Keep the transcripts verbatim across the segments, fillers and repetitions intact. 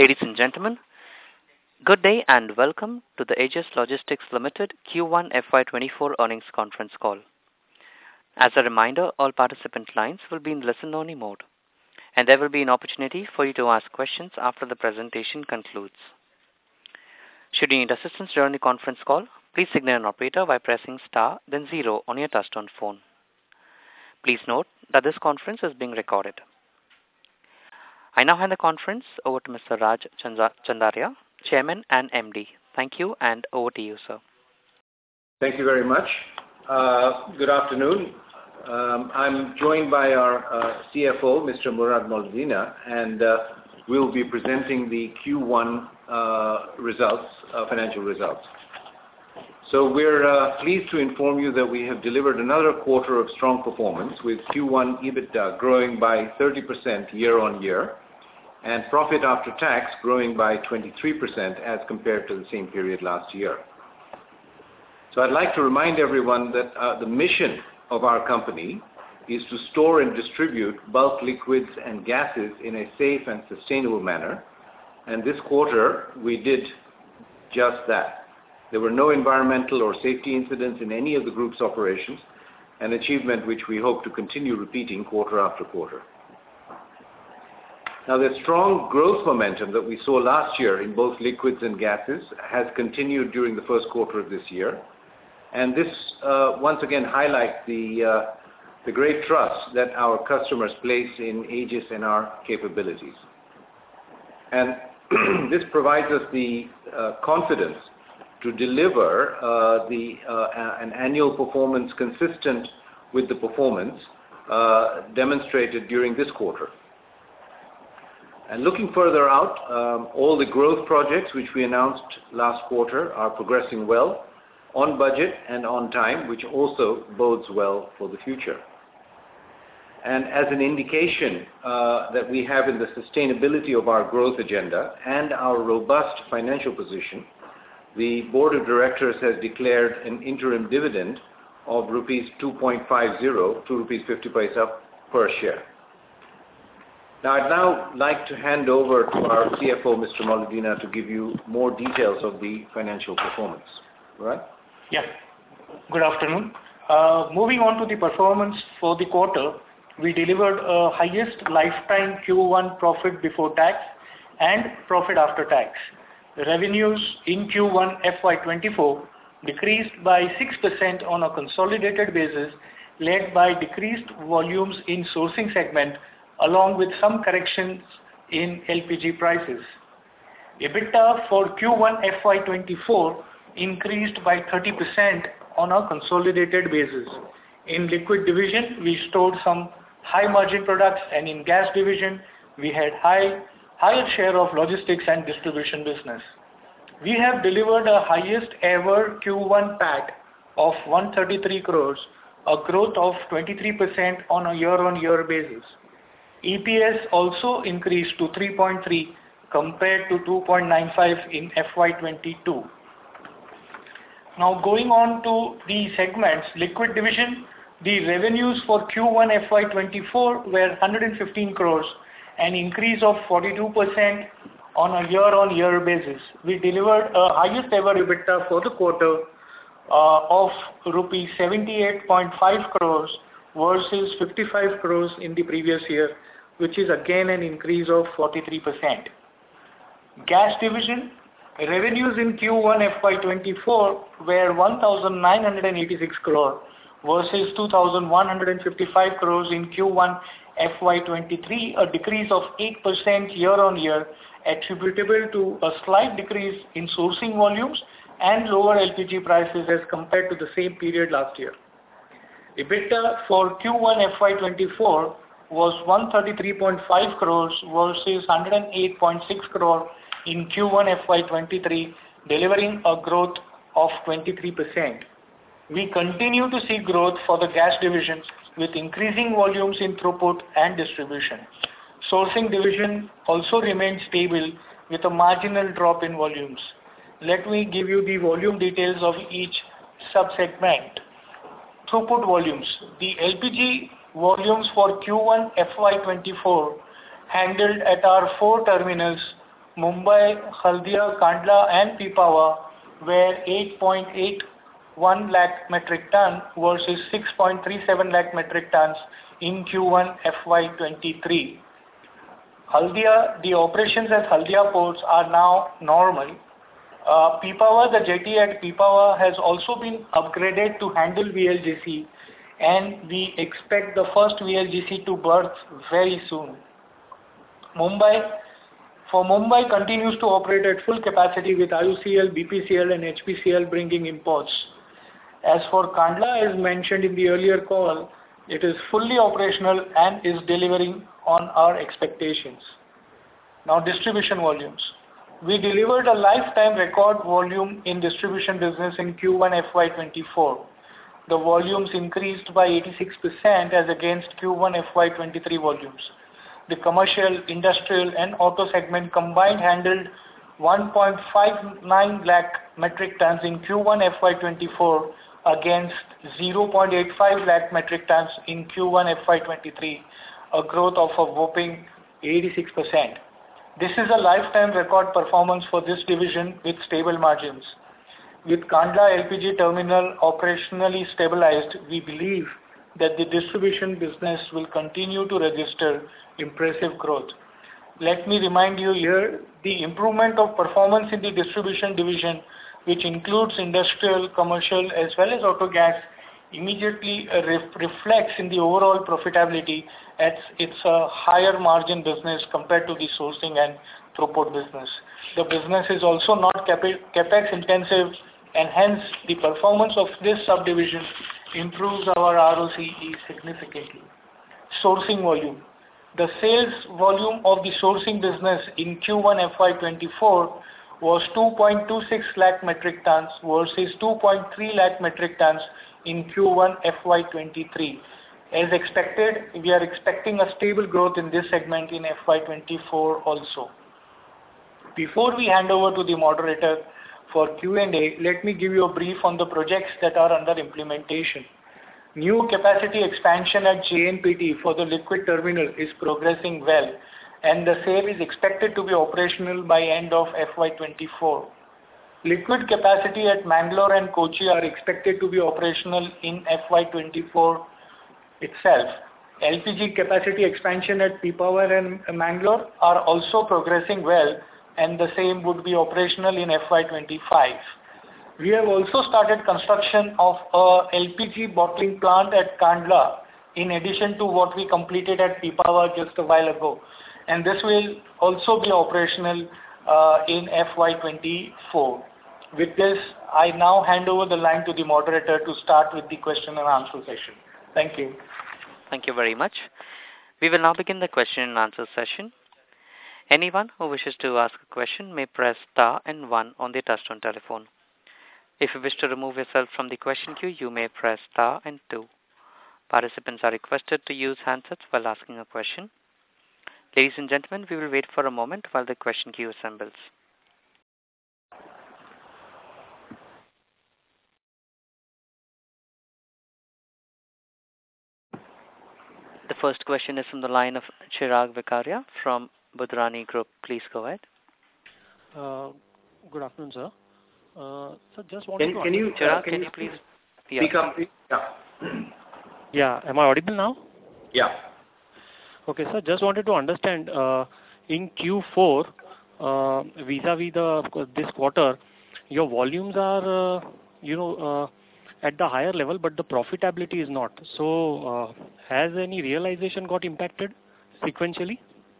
Ladies and gentlemen, good day and welcome to the Aegis Logistics Limited Q one F Y twenty-four earnings conference call. As a reminder, all participant lines will be in listen-only mode, and there will be an opportunity for you to ask questions after the presentation concludes. Should you need assistance during the conference call, please signal an operator by pressing star then zero on your touchtone phone. Please note that this conference is being recorded. I now hand the conference over to Mister Raj Chandaria, Chairman and M D. Thank you, and over to you, sir. Thank you very much. Uh, good afternoon. Um, I'm joined by our uh, C F O, Mister Murad Moledina, and uh, we'll be presenting the Q one uh, results, uh, financial results. So we're uh, pleased to inform you that we have delivered another quarter of strong performance, with Q one EBITDA growing by thirty percent year on year, and profit after tax growing by twenty-three percent as compared to the same period last year. So I'd like to remind everyone that uh, the mission of our company is to store and distribute bulk liquids and gases in a safe and sustainable manner, and this quarter we did just that. There were no environmental or safety incidents in any of the group's operations, an achievement which we hope to continue repeating quarter after quarter. Now, the strong growth momentum that we saw last year in both liquids and gases has continued during the first quarter of this year, and this uh, once again highlights the, uh, the great trust that our customers place in Aegis and our capabilities. And this provides us the uh, confidence to deliver uh, the, uh, an annual performance consistent with the performance uh, demonstrated during this quarter. And looking further out, um, all the growth projects which we announced last quarter are progressing well, on budget and on time, which also bodes well for the future. And as an indication uh, that we have in the sustainability of our growth agenda and our robust financial position, the Board of Directors has declared an interim dividend of rupees two point five zero, two rupees fifty paisa per share. Now, I'd now like to hand over to our C F O, Mister Moledina, to give you more details of the financial performance. All right? Yeah. Good afternoon. Uh, moving on to the performance for the quarter, we delivered a highest lifetime Q one profit before tax and profit after tax. The revenues in Q one F Y twenty-four decreased by six percent on a consolidated basis, led by decreased volumes in sourcing segment, along with some corrections in L P G prices. EBITDA for Q one F Y twenty-four increased by thirty percent on a consolidated basis. In liquid division, we stored some high margin products, and in gas division, we had high higher share of logistics and distribution business. We have delivered a highest ever Q one P A T of one hundred thirty-three crores, a growth of twenty-three percent on a year-on-year basis. E P S also increased to three point three compared to two point nine five in F Y twenty-two. Now going on to the segments, liquid division, the revenues for Q one F Y twenty-four were one hundred fifteen crores, an increase of forty-two percent on a year-on-year basis. We delivered a highest ever EBITDA for the quarter uh, of rupees seventy-eight point five crores versus fifty-five crores in the previous year, which is again an increase of forty-three percent. Gas division, revenues in Q one F Y twenty-four were one thousand nine hundred eighty-six crore versus two thousand one hundred fifty-five crores in Q one F Y twenty-three, a decrease of eight percent year-on-year, attributable to a slight decrease in sourcing volumes and lower L P G prices as compared to the same period last year. EBITDA for Q one F Y twenty-four was one hundred thirty-three point five crores versus one hundred eight point six crore in Q one F Y twenty-three, delivering a growth of twenty-three percent. We continue to see growth for the gas division with increasing volumes in throughput and distribution. Sourcing division also remains stable with a marginal drop in volumes. Let me give you the volume details of each sub-segment. Throughput volumes. The L P G volumes for Q one F Y twenty-four handled at our four terminals Mumbai, Haldia, Kandla and Pipavav were eight point eight one lakh metric ton versus six point three seven lakh metric tons in Q one F Y twenty-three. Haldia, the operations at Haldia ports are now normal. Uh, Pipavav, the jetty at Pipavav has also been upgraded to handle V L G C, and we expect the first V L G C to berth very soon. Mumbai, for Mumbai continues to operate at full capacity with I O C L, B P C L and H P C L bringing imports. As for Kandla, as mentioned in the earlier call, it is fully operational and is delivering on our expectations. Now distribution volumes. We delivered a lifetime record volume in distribution business in Q one F Y twenty-four. The volumes increased by eighty-six percent as against Q one F Y twenty-three volumes. The commercial, industrial and auto segment combined handled one point five nine lakh metric tons in Q one F Y twenty-four against zero point eight five lakh metric tons in Q one F Y twenty-three, a growth of a whopping eighty-six percent. This is a lifetime record performance for this division with stable margins. With Kandla L P G terminal operationally stabilized, we believe that the distribution business will continue to register impressive growth. Let me remind you here, the improvement of performance in the distribution division, which includes industrial, commercial as well as auto gas, immediately uh, ref- reflects in the overall profitability as it's a higher margin business compared to the sourcing and throughput business. The business is also not capi- capex intensive, and hence the performance of this subdivision improves our R O C E significantly. Sourcing volume. The sales volume of the sourcing business in Q one F Y twenty-four was two point two six lakh metric tons versus two point three lakh metric tons in Q one F Y twenty-three. As expected, we are expecting a stable growth in this segment in F Y twenty-four also. Before we hand over to the moderator for Q and A, let me give you a brief on the projects that are under implementation. New capacity expansion at J N P T for the liquid terminal is progressing well, and the same is expected to be operational by end of F Y twenty-four. Liquid capacity at Mangalore and Kochi are expected to be operational in F Y twenty-four itself. L P G capacity expansion at Pipavav and Mangalore are also progressing well, and the same would be operational in F Y twenty-five. We have also started construction of a L P G bottling plant at Kandla, in addition to what we completed at Pipavav just a while ago. And this will also be operational uh, in F Y twenty-four. With this, I now hand over the line to the moderator to start with the question and answer session. Thank you. Thank you very much. We will now begin the question and answer session. Anyone who wishes to ask a question may press star and one on their touchtone telephone. If you wish to remove yourself from the question queue, you may press star and two. Participants are requested to use handsets while asking a question. Ladies and gentlemen, we will wait for a moment while the question queue assembles. The first question is from the line of Chirag Vikaria from Budhrani Group. Please go ahead. Uh, good afternoon, sir. Uh, so just wanted Can, to can you, Chirag, uh, can can you you please speak yeah. up? Yeah. Yeah, am I audible now? Yeah. Okay, sir, just wanted to understand, uh, in Q four, uh, vis-a-vis the, this quarter, your volumes are, uh, you know, uh, at the higher level, but the profitability is not. So, uh, has any realization got impacted sequentially?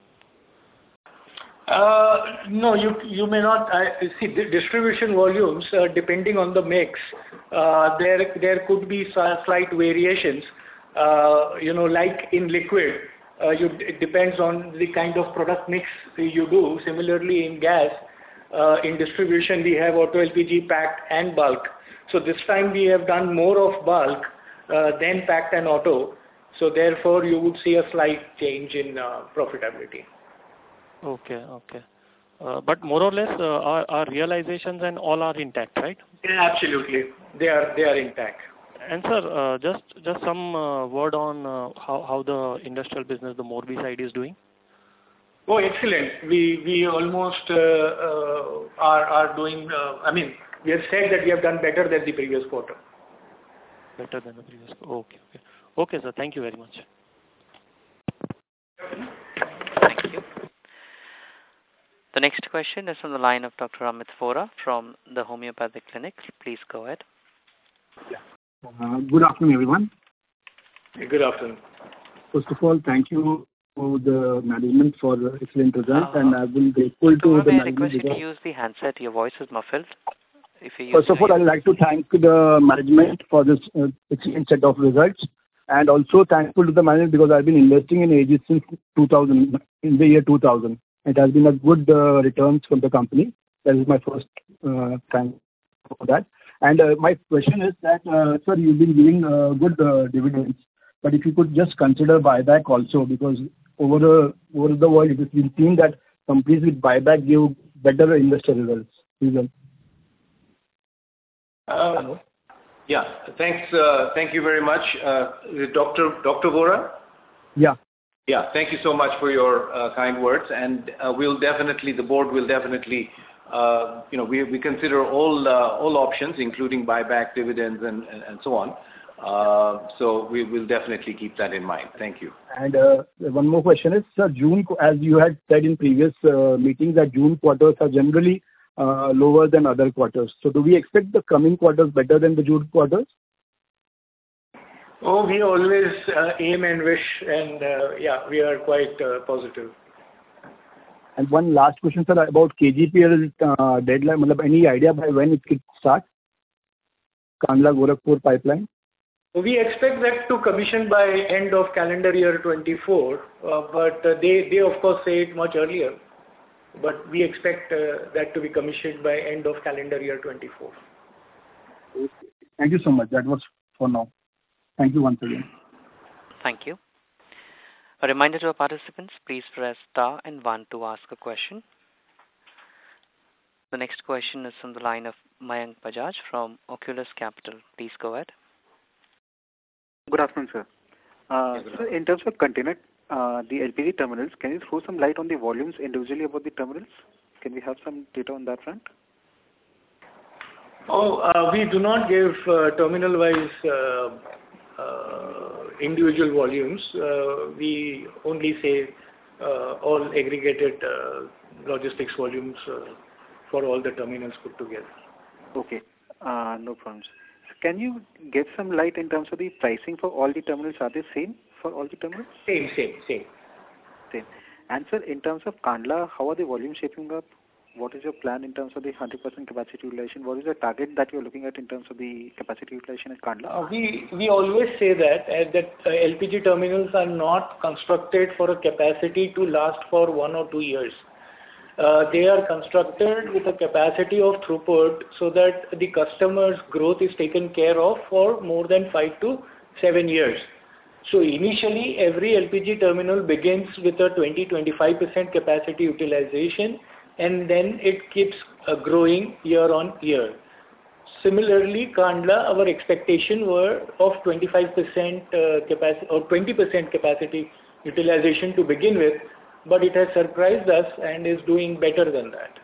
Uh, no, you you may not. I see the distribution volumes, uh, depending on the mix, uh, there there could be slight variations. Uh, you know, like in liquid, uh, you, it depends on the kind of product mix you do. Similarly, in gas, uh, in distribution, we have auto L P G, packed and bulk. So this time we have done more of bulk uh, than packed and auto. So therefore, you would see a slight change in uh, profitability. Okay, okay. Uh, but more or less, uh, our, our realizations and all are intact, right? Yeah, absolutely. They are they are intact. And sir, uh, just just some uh, word on uh, how how the industrial business, the Morbi side, is doing. Oh, excellent. We we almost uh, uh, are are doing. Uh, I mean, we have said that we have done better than the previous quarter. Better than the previous quarter. Okay, okay, okay, sir. Thank you very much. Thank you. The next question is from the line of Doctor Amit Vora from the Homeopathic Clinic. Please go ahead. Yeah. Uh, good afternoon, everyone. Good afternoon. First of all, thank you to the management for the excellent results, Uh, and I've been grateful to Vora, the may I management. request you to because- use the handset? Your voice is muffled. If you use First of all, I'd like to thank the management for this uh, excellent set of results, and also thankful to the management because I've been investing in Aegis since two thousand, in the year two thousand. It has been a good uh, returns from the company. That is my first uh, thank for that. And uh, my question is that, uh, sir, you've been giving uh, good uh, dividends, but if you could just consider buyback also, because over the over the world it has been seen that companies with buyback give better investor results. results. Uh, yeah, thanks. Uh, thank you very much, uh, Doctor Doctor Vora. Yeah. Yeah, thank you so much for your uh, kind words, and uh, we'll definitely, the board will definitely, uh, you know, we, we consider all uh, all options, including buyback, dividends, and, and, and so on. Uh, so we will definitely keep that in mind. Thank you. And uh, one more question is, sir, June, as you had said in previous uh, meetings, that June quarters are generally uh, lower than other quarters. So do we expect the coming quarters better than the June quarters? Oh, we always uh, aim and wish, and uh, yeah, we are quite uh, positive. And one last question, sir, about K G P L uh, deadline. Matlab, any idea by when it could start? Kandla Gorakhpur pipeline. We expect that to commission by end of calendar year twenty-four, uh, but uh, they they of course say it much earlier. But we expect uh, that to be commissioned by end of calendar year twenty-four. Okay. Thank you so much. That was for now. Thank you once again. Thank you. A reminder to our participants, please press star and one to ask a question. The next question is from the line of Mayank Bajaj from Oculus Capital. Please go ahead. Good afternoon, sir. Uh, Good so in terms of container, uh, the L P G terminals, can you throw some light on the volumes individually about the terminals? Can we have some data on that front? Oh, uh, we do not give uh, terminal-wise uh, uh, individual volumes. Uh, we only say uh, all aggregated uh, logistics volumes uh, for all the terminals put together. Okay, uh, no problems. So can you give some light in terms of the pricing for all the terminals? Are they same for all the terminals? Same, same, same. Same. And sir, in terms of Kandla, how are the volumes shaping up? What is your plan in terms of the one hundred percent capacity utilization? What is the target that you're looking at in terms of the capacity utilization at Kandla? Uh, we we always say that uh, that uh, L P G terminals are not constructed for a capacity to last for one or two years. Uh, they are constructed with a capacity of throughput so that the customer's growth is taken care of for more than five to seven years. So initially, every L P G terminal begins with a twenty to twenty-five percent capacity utilization, and then it keeps uh, growing year on year. Similarly, Kandla, our expectation were of twenty-five percent uh, capacity or twenty percent capacity utilization to begin with, but it has surprised us and is doing better than that.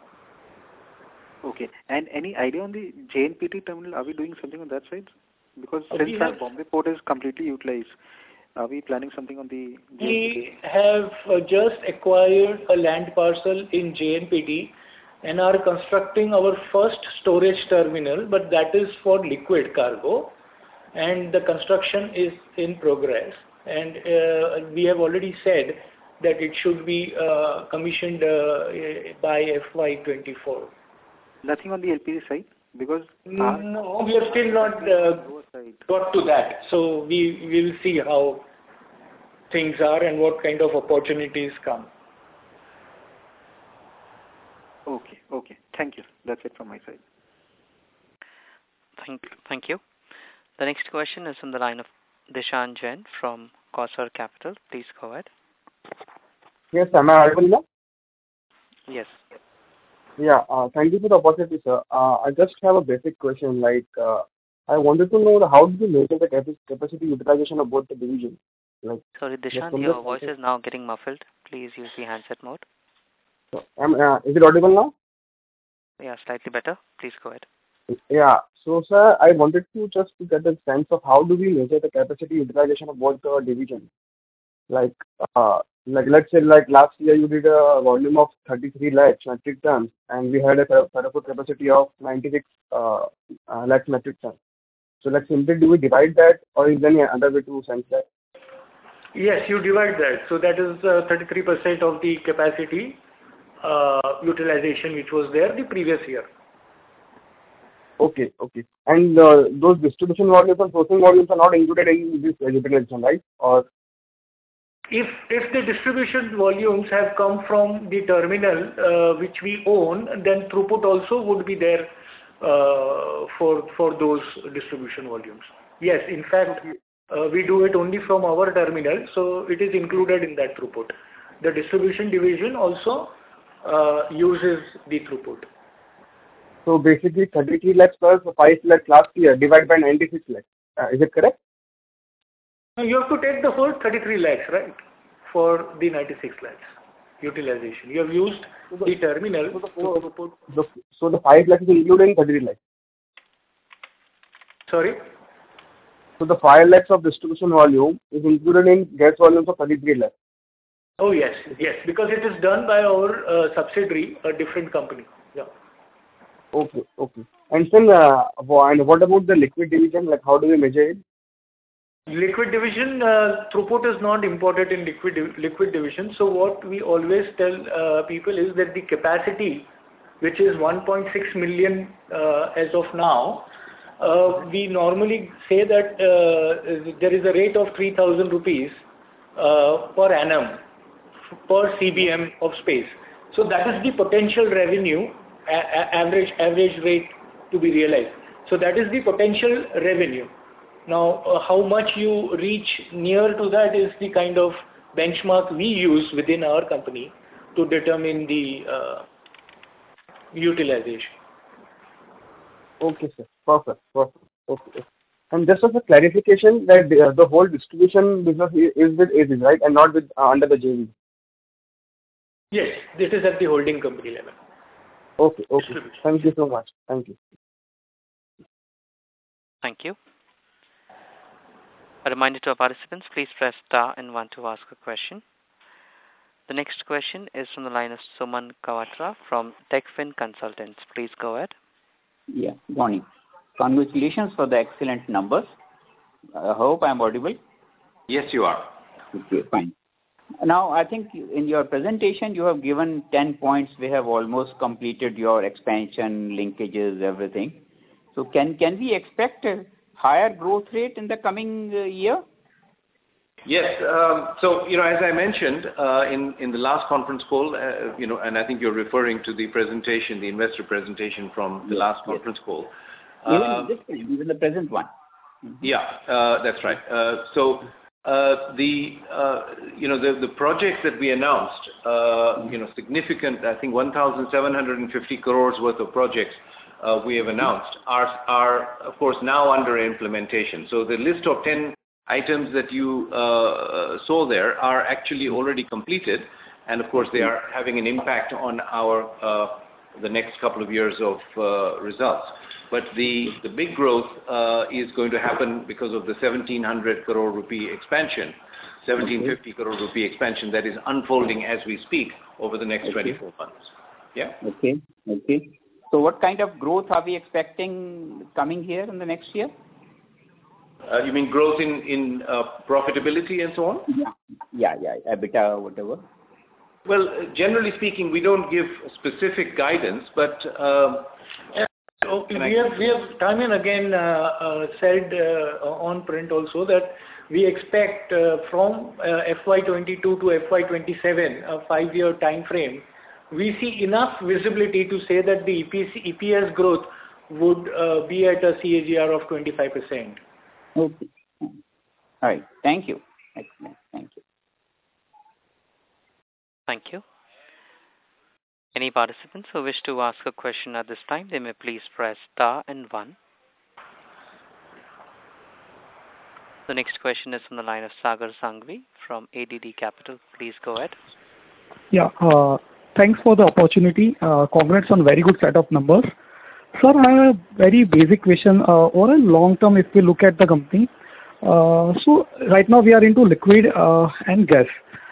Okay. And any idea on the J N P T terminal? Are we doing something on that side? Because Uh, since we our have- Bombay port is completely utilized, are we planning something on the J N P T? We have uh, just acquired a land parcel in J N P T and are constructing our first storage terminal, but that is for liquid cargo, and the construction is in progress. And uh, we have already said that it should be uh, commissioned uh, by F Y twenty-four. Nothing on the L P G side? Because our No, we have still not uh, lower side. got to that. So we will see how things are and what kind of opportunities come. Okay, okay. Thank you. That's it from my side. Thank, thank you. The next question is from the line of Dishan Jain from Kausar Capital. Please go ahead. Yes, am I audible now? Yes. Yeah, uh, thank you for the opportunity, sir. Uh, I just have a basic question. Like, uh, I wanted to know the, how did you measure the cap- capacity utilization of both the divisions? Like, Sorry, just Dishan, from your the- voice is now getting muffled. please use the handset mode. So, am, uh, is it audible now? Yeah, slightly better. Please go ahead. Yeah. So, sir, I wanted to just to get a sense of how do we measure the capacity utilization of both the divisions? Like, uh, like let's say like last year you did a volume of thirty-three lakhs metric tons, and we had a Ferrochrome capacity of ninety-six uh, uh, lakhs metric tons. So, like, simply do we divide that, or is there any other way to sense that? Yes, you divide that. So that is uh, thirty-three percent of the capacity uh, utilization which was there the previous year. Okay, okay. And uh, those distribution volumes and sourcing volumes are not included in this utilization, right? Or If if the distribution volumes have come from the terminal uh, which we own, then throughput also would be there uh, for for those distribution volumes. Yes, in fact, uh, we do it only from our terminal, so it is included in that throughput. The distribution division also uh, uses the throughput. so basically thirty-three lakhs plus five lakhs last year divided by ninety-six lakhs. Uh, is it correct? Now you have to take the whole thirty-three lakhs, right, for the ninety-six lakhs utilization. You have used So the, the terminal so the, to throughput. the, so the five lakhs is included in thirty-three lakhs. Sorry? So the five lakhs of distribution volume is included in gas volumes of thirty-three lakhs. Oh, yes, yes, because it is done by our uh, subsidiary, a different company. Yeah. Okay, okay. And then, uh, wha- and what about the liquid division? Like, how do we measure it? Liquid division, uh, throughput is not important in liquid div- liquid division. So what we always tell uh, people is that the capacity, which is one point six million uh, as of now, uh, we normally say that uh, there is a rate of three thousand rupees uh, per annum per C B M of space. So that is the potential revenue, a- a- average average rate to be realized. So that is the potential revenue. Now, uh, how much you reach near to that is the kind of benchmark we use within our company to determine the uh, utilization. Okay, sir. Perfect, perfect. Okay, okay. And just as a clarification, that the, uh, the whole distribution business i- is with A Z, right, and not with uh, under the J V. Yes, this is at the holding company level. Okay, okay. Distribution. Thank you so much. Thank you. Thank you. A reminder to our participants, please press star and one to ask a question. The next question is from the line of Suman Kawatra from TechFin Consultants. Please go ahead. Yeah, good morning. Congratulations for the excellent numbers. I hope I'm audible. Yes, you are. Okay, fine. Now, I think in your presentation, you have given ten points. We have almost completed your expansion, linkages, everything. So can can we expect a higher growth rate in the coming uh, year? Yes. um, So, you know, as I mentioned uh, in in the last conference call, uh, you know, and I think you're referring to the presentation, the investor presentation from the Yes, last yes. conference call. Even Um, this time, even the present one. Yeah, uh, that's right. Uh, So, uh, the, uh, you know, the the projects that we announced, uh, you know, significant, I think one thousand seven hundred fifty crores worth of projects uh, we have announced are, are of course, now under implementation. So the list of ten items that you uh, saw there are actually already completed, and of course, they are having an impact on our uh, the next couple of years of uh, results. But the, the big growth uh, is going to happen because of the seventeen hundred crore rupee expansion, seventeen fifty crore rupee expansion that is unfolding as we speak over the next twenty-four months. Yeah. Okay, okay. So what kind of growth are we expecting coming here in the next year? Uh, you mean growth in, in uh, profitability and so on? Yeah, yeah, yeah, EBITDA, whatever. Well, uh, generally speaking, we don't give specific guidance, but uh, So Can we I- have, we have time and again uh, uh, said uh, on print also that we expect uh, from uh, F Y twenty-two to F Y twenty-seven, a five-year time frame, we see enough visibility to say that the E P C, E P S growth would uh, be at a C A G R of twenty-five percent. Okay. All right. Thank you. Excellent. Thank you. Thank you. Any participants who wish to ask a question at this time, they may please press star and one. The next question is from the line of Sagar Sanghvi from A D D Capital. Please go ahead. Yeah. Uh, thanks for the opportunity. Uh, congrats on very good set of numbers. Sir, I have a very basic question. Uh, over a long term, if we look at the company, uh, so right now we are into liquid uh, and gas.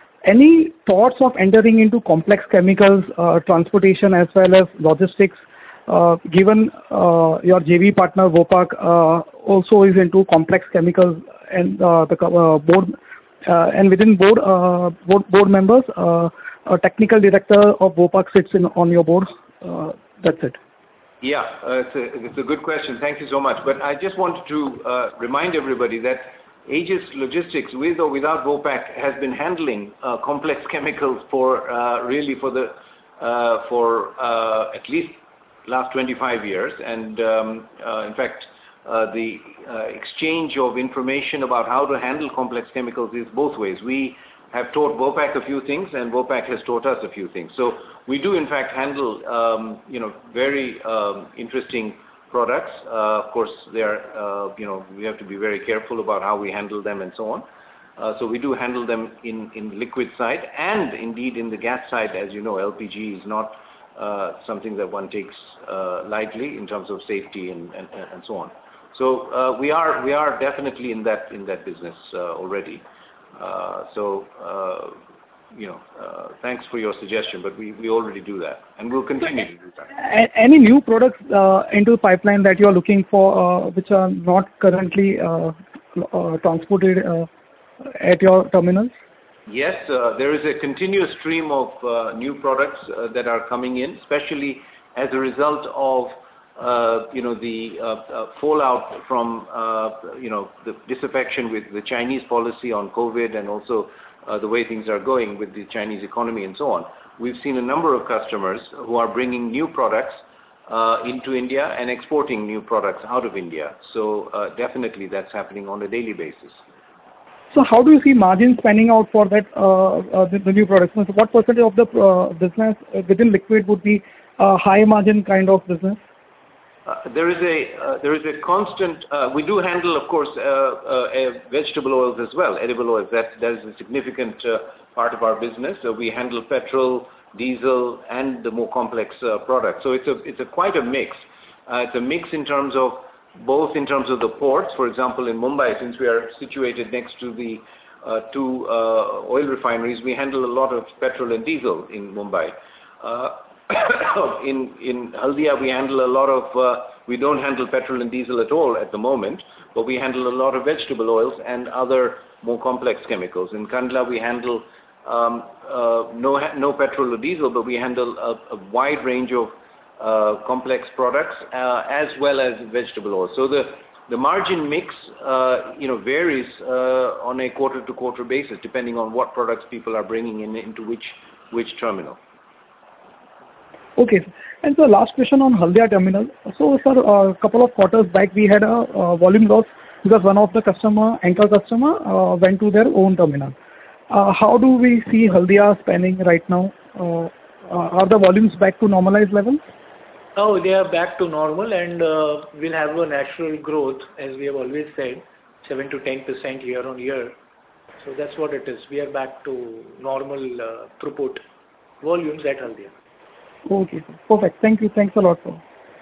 Any thoughts of entering into complex chemicals, uh, transportation as well as logistics? Uh, given uh, your J V partner Vopak uh, also is into complex chemicals and uh, the uh, board uh, and within board uh, board, board members, uh, a technical director of Vopak sits in on your board. Uh, that's it. Yeah, uh, it's, a, it's a good question. Thank you so much. But I just wanted to uh, remind everybody that Aegis Logistics, with or without Vopak, has been handling uh, complex chemicals for uh, really for the uh, for uh, at least last twenty-five years, and um, uh, in fact, uh, the uh, exchange of information about how to handle complex chemicals is both ways. We have taught Vopak a few things, and Vopak has taught us a few things. So we do, in fact, handle um, you know very um, interesting products. Uh, of course, they are uh, you know we have to be very careful about how we handle them and so on. Uh, so we do handle them in in liquid side, and indeed in the gas side. As you know, L P G is not uh, something that one takes uh, lightly in terms of safety and and, and so on. So uh, we are we are definitely in that in that business uh, already. Uh, so uh, you know, uh, thanks for your suggestion, but we, we already do that, and we'll continue to do that. Any new products uh, into the pipeline that you are looking for, uh, which are not currently uh, uh, transported uh, at your terminals? Yes, uh, there is a continuous stream of uh, new products uh, that are coming in, especially as a result of uh, you know the uh, uh, fallout from uh, you know the disaffection with the Chinese policy on COVID, and also uh, the way things are going with the Chinese economy and so on. We've seen a number of customers who are bringing new products uh, into India and exporting new products out of India. So uh, definitely that's happening on a daily basis. So how do you see margins panning out for that, uh, uh, the, the new products? So what percentage of the uh, business within liquid would be a high margin kind of business? Uh, there is a uh, there is a constant. Uh, we do handle, of course, uh, uh, vegetable oils as well, edible oils. That that is a significant uh, part of our business. So we handle petrol, diesel, and the more complex uh, products. So it's a it's a quite a mix. Uh, it's a mix in terms of both in terms of the ports. For example, in Mumbai, since we are situated next to the uh, two uh, oil refineries, we handle a lot of petrol and diesel in Mumbai. Uh, in in Haldia, we handle a lot of. Uh, we don't handle petrol and diesel at all at the moment, but we handle a lot of vegetable oils and other more complex chemicals. In Kandla, we handle um, uh, no no petrol or diesel, but we handle a, a wide range of uh, complex products uh, as well as vegetable oils. So the the margin mix, uh, you know, varies uh, on a quarter-to-quarter basis, depending on what products people are bringing in into which which terminal. Okay. And so last question on Haldia terminal. So, sir, a couple of quarters back, we had a uh, volume loss because one of the customer, anchor customer, uh, went to their own terminal. Uh, how do we see Haldia spanning right now? Uh, uh, are the volumes back to normalized levels? Oh, they are back to normal, and uh, we'll have a natural growth, as we have always said, seven to ten percent year on year. So that's what it is. We are back to normal uh, throughput volumes at Haldia. Okay, perfect. Thank you. Thanks a lot, sir.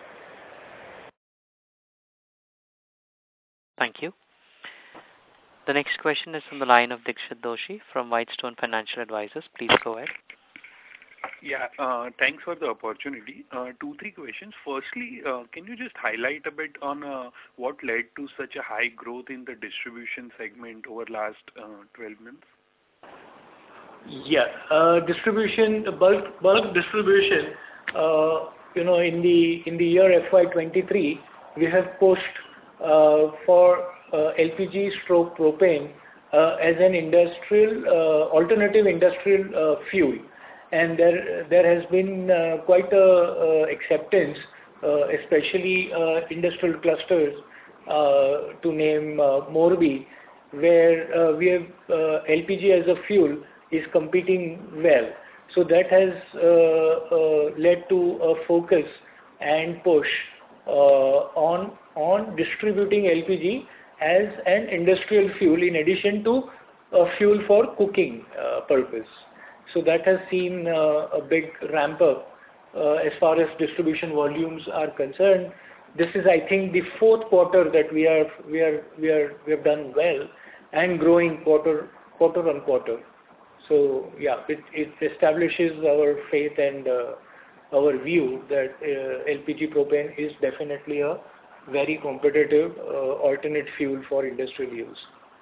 Thank you. The next question is from the line of Dikshit Doshi from Whitestone Financial Advisors. Please go ahead. Yeah, uh, thanks for the opportunity. Uh, two, three questions. Firstly, uh, can you just highlight a bit on uh, what led to such a high growth in the distribution segment over last uh, twelve months? Yeah, uh, distribution, bulk bulk distribution. Uh, you know, in the in the year F Y twenty-three, we have pushed uh, for uh, L P G stroke propane uh, as an industrial uh, alternative industrial uh, fuel, and there there has been uh, quite a uh, acceptance, uh, especially uh, industrial clusters, uh, to name uh, Morbi, where uh, we have uh, L P G as a fuel is competing well. So that has uh, uh, led to a focus and push uh, on on distributing L P G as an industrial fuel in addition to a fuel for cooking uh, purpose. So that has seen uh, a big ramp up uh, as far as distribution volumes are concerned. This is, I think, the fourth quarter that we are we are we are we have done well and growing quarter quarter on quarter. So yeah, it, it establishes our faith and uh, our view that uh, L P G propane is definitely a very competitive uh, alternate fuel for industrial use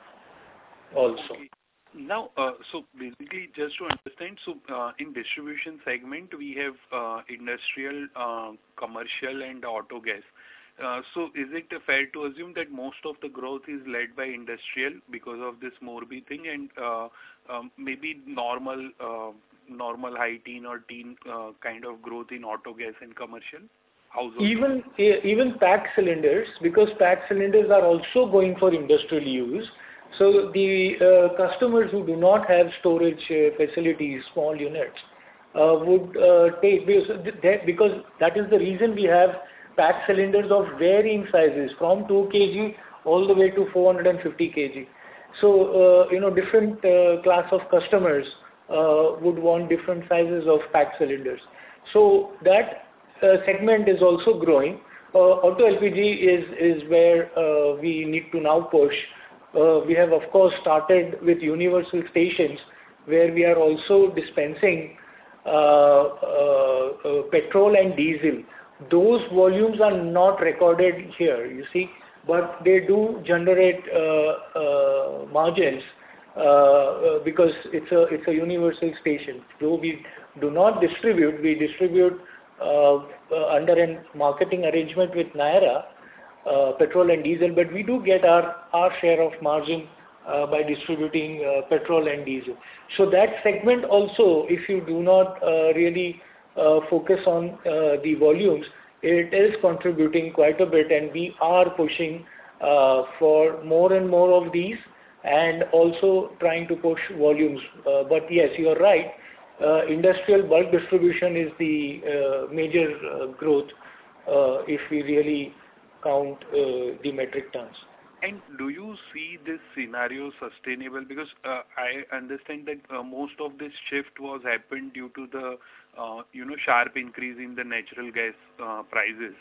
also. Okay. Now, uh, so basically, just to understand, so uh, in distribution segment, we have uh, industrial, uh, commercial, and auto gas. Uh, so is it fair to assume that most of the growth is led by industrial because of this Morbi thing, and uh, um, maybe normal, uh, normal high teen or teen uh, kind of growth in auto gas and commercial? Household? Even even packed cylinders, because packed cylinders are also going for industrial use. So the uh, customers who do not have storage uh, facilities, small units, uh, would uh, take, because that is the reason we have packed cylinders of varying sizes from two kilograms all the way to four hundred fifty kilograms. So, uh, you know, different uh, class of customers uh, would want different sizes of packed cylinders. So that uh, segment is also growing. Uh, auto L P G is, is where uh, we need to now push. Uh, we have, of course, started with universal stations where we are also dispensing uh, uh, uh, petrol and diesel. Those volumes are not recorded here, you see, but they do generate uh, uh, margins uh, uh, because it's a it's a universal station. Though we do not distribute, we distribute uh, uh, under a marketing arrangement with Naira. Uh, petrol and diesel, but we do get our, our share of margin uh, by distributing uh, petrol and diesel. So that segment also, if you do not uh, really uh, focus on uh, the volumes, it is contributing quite a bit, and we are pushing uh, for more and more of these and also trying to push volumes. Uh, but yes, you are right. Uh, industrial bulk distribution is the uh, major uh, growth uh, if we really count uh, the metric tons. And do you see this scenario sustainable? Because uh, I understand that uh, most of this shift was happened due to the uh, you know sharp increase in the natural gas uh, prices.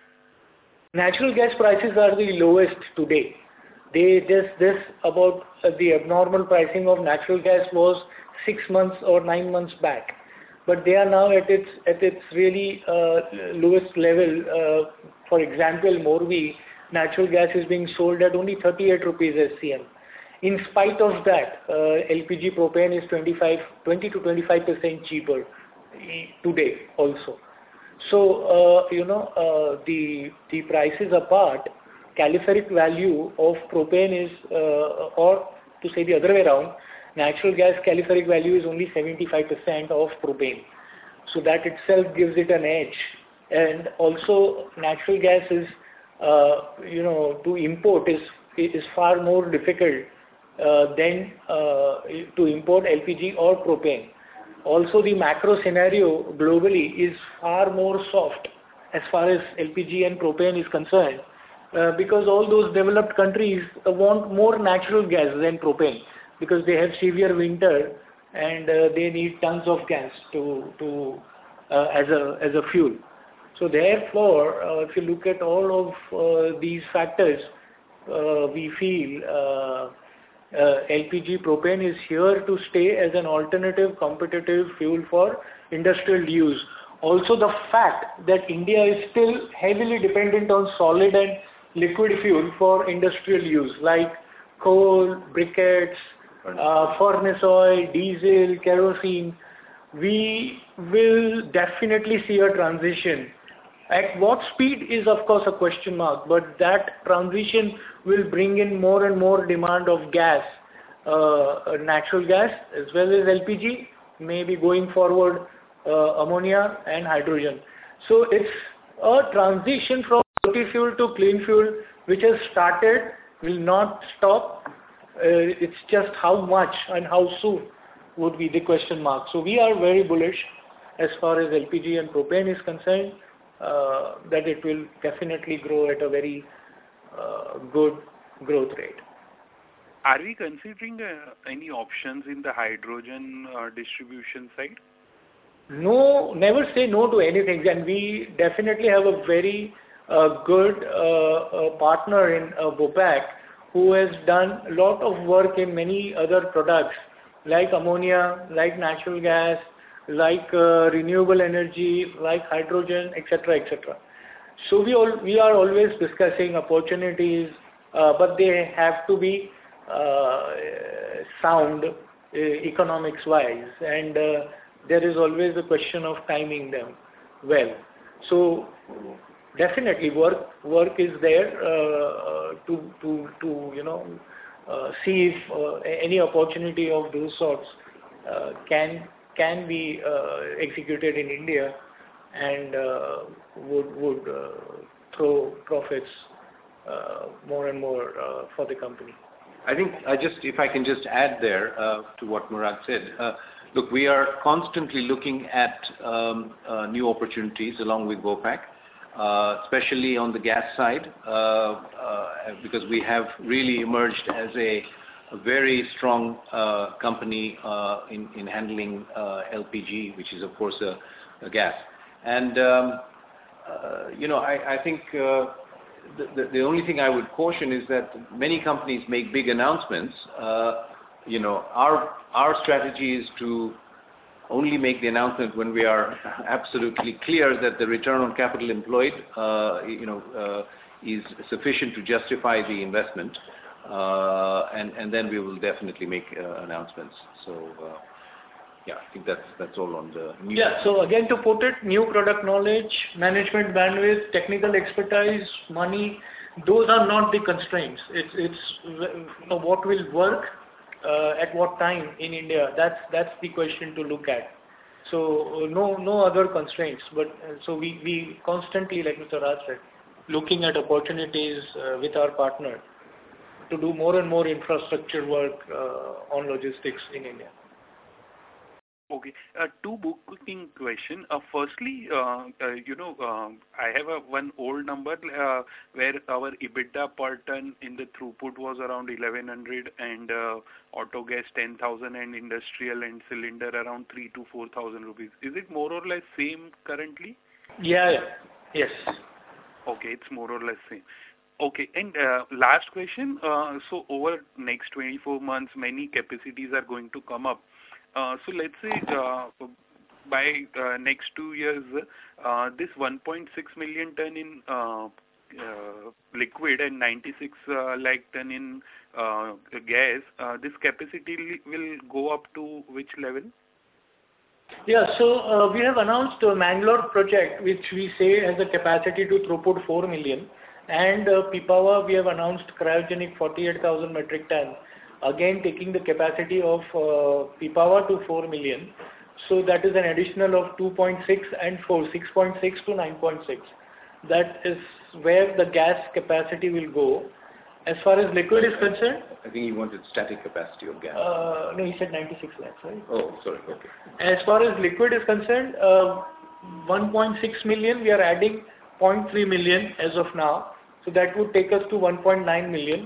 Natural gas prices are the lowest today. They this this about uh, the abnormal pricing of natural gas was six months or nine months back, but they are now at its at its really uh, lowest level. Uh, For example, Morbi natural gas is being sold at only thirty-eight rupees S C M. In spite of that, uh, L P G propane is twenty-five, twenty to twenty-five percent cheaper today also. So, uh, you know, uh, the the prices apart, calorific value of propane is, uh, or to say the other way around, natural gas calorific value is only seventy-five percent of propane. So that itself gives it an edge. And also natural gas is, uh, you know, to import is is far more difficult uh, than uh, to import L P G or propane. Also the macro scenario globally is far more soft as far as L P G and propane is concerned uh, because all those developed countries want more natural gas than propane because they have severe winter and uh, they need tons of gas to, to uh, as a as a fuel. So therefore, uh, if you look at all of uh, these factors, uh, we feel uh, uh, L P G propane is here to stay as an alternative competitive fuel for industrial use. Also the fact that India is still heavily dependent on solid and liquid fuel for industrial use like coal, briquettes, uh, furnace oil, diesel, kerosene. We will definitely see a transition. At what speed is of course a question mark, but that transition will bring in more and more demand of gas, uh, natural gas as well as L P G, maybe going forward uh, ammonia and hydrogen. So it's a transition from dirty fuel to clean fuel which has started, will not stop. Uh, it's just how much and how soon would be the question mark. So we are very bullish as far as L P G and propane is concerned. Uh, that it will definitely grow at a very uh, good growth rate. are we considering uh, any options in the hydrogen uh, distribution side? No, never say no to anything. And we definitely have a very uh, good uh, uh, partner in uh, Vopak who has done a lot of work in many other products like ammonia, like natural gas, like uh, renewable energy, like hydrogen, et cetera, et cetera. So we all we are always discussing opportunities, uh, but they have to be uh, sound uh, economics wise, and uh, there is always a question of timing them well. So definitely work work is there uh, to to to you know uh, see if uh, any opportunity of those sorts uh, can can be uh, executed in India and uh, would would uh, throw profits uh, more and more uh, for the company. I think I just, if I can just add there uh, to what Murad said. Uh, look, we are constantly looking at um, uh, new opportunities along with Vopak, uh, especially on the gas side, uh, uh, because we have really emerged as a, a very strong uh, company uh, in, in handling uh, L P G, which is of course a, a gas. And um, uh, you know, I, I think. Uh, The, the, the only thing I would caution is that many companies make big announcements. Uh, you know, our our strategy is to only make the announcement when we are absolutely clear that the return on capital employed, uh, you know, uh, is sufficient to justify the investment, uh, and and then we will definitely make uh, announcements. So. Uh, Yeah, I think that's that's all on the new. Yeah. So again, to put it, new product knowledge, management bandwidth, technical expertise, money, those are not the constraints. It's it's you know, what will work uh, at what time in India. That's that's the question to look at. So uh, no no other constraints. But uh, so we we constantly, like Mister Raj said, looking at opportunities uh, with our partner to do more and more infrastructure work uh, on logistics in India. Okay. Uh, two bookkeeping question. Uh, firstly, uh, uh, you know, uh, I have a one old number uh, where our EBITDA per ton in the throughput was around eleven hundred and uh, auto gas ten thousand and industrial and cylinder around three to four thousand rupees. Is it more or less same currently? Yeah. yeah. Yes. Okay, it's more or less same. Okay, and uh, last question. Uh, so over next twenty-four months, many capacities are going to come up. Uh, so let's say uh, by uh, next two years, uh, this one point six million ton in uh, uh, liquid and ninety-six uh, lakh ton in uh, gas, uh, this capacity will go up to which level? Yeah, so uh, we have announced a Mangalore project, which we say has a capacity to throughput four million, and uh, Pipavav we have announced cryogenic forty-eight thousand metric ton. Again, taking the capacity of uh, Pipavav to four million. So that is an additional of two point six and four, six point six to nine point six. That is where the gas capacity will go. As far as liquid is concerned... I think he wanted static capacity of gas. Uh, no, he said ninety-six lakhs, right? Oh, sorry, okay. As far as liquid is concerned, uh, one point six million, we are adding zero point three million as of now. So that would take us to one point nine million.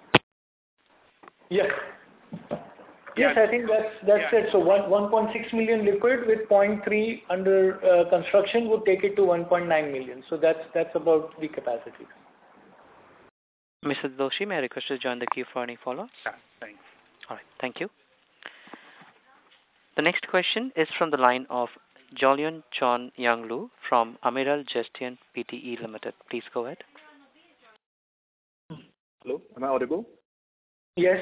Yes. Yes, I think that's that's yeah. it. So one one point six million liquid with zero point three under uh, construction would take it to one point nine million. So that's that's about the capacity. Mister Doshi, may I request to join the queue for any follow-ups? Yeah, thanks. All right, thank you. The next question is from the line of Jolion Chon Younglu from Amiral Gestion Pte Limited. Please go ahead. Hello, am I audible? Yes.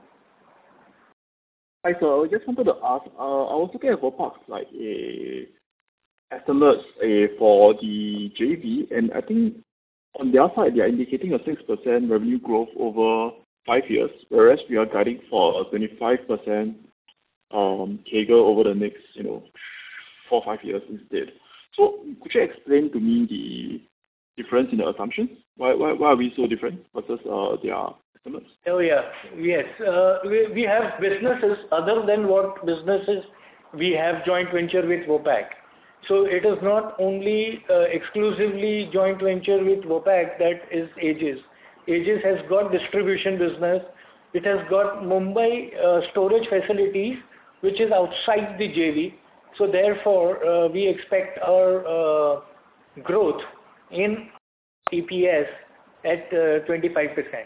Hi, sir. I just wanted to ask, uh, I was looking at Vopak, like, a estimates uh, for the J V, and I think on their side, they are indicating a six percent revenue growth over five years, whereas we are guiding for a twenty-five percent um, C A G R over the next, you know, four or five years instead. So could you explain to me the difference in the assumptions? Why, why, why are we so different versus uh, their estimates? Oh yeah, yes. Uh, we, we have businesses other than what businesses we have joint venture with Vopak. So it is not only uh, exclusively joint venture with Vopak that is Aegis. Aegis has got distribution business it has got Mumbai uh, storage facilities, which is outside the J V. So therefore, uh, we expect our uh, growth in E P S at uh, twenty-five percent.